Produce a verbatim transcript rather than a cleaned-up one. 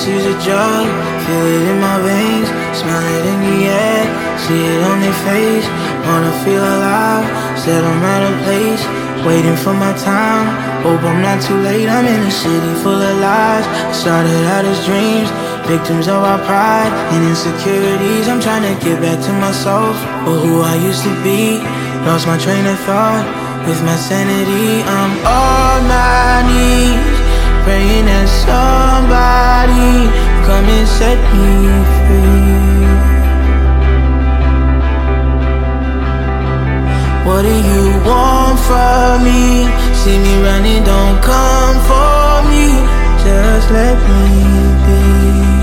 is a drug, feel it in my veins, smell it in the air, see it on their face. Wanna feel alive, said I'm at a place, waiting for my time, hope I'm not too late. I'm in a city full of lies, started out as dreams, victims of our pride and insecurities. I'm trying to get back to myself, or who I used to be. Lost my train of thought, with my sanity. I'm on my knees, praying that somebody come and set me free. What do you want from me? See me running, don't come for me, just let me be.